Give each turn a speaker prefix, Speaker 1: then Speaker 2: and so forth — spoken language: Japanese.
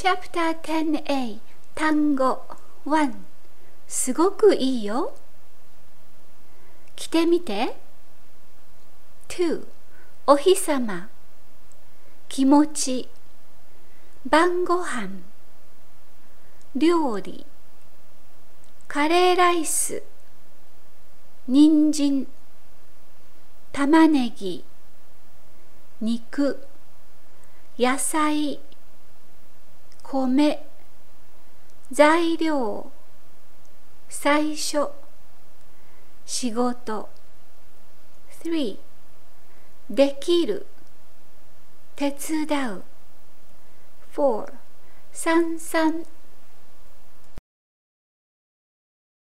Speaker 1: Chapter 10A 単語 1 すごくいいよ。着てみて。2 お日さま、気持ち、晩ごはん、料理、カレーライス、人参、玉ねぎ、肉、野菜、米、材料、最初、仕事。3できる、手伝う。4 三々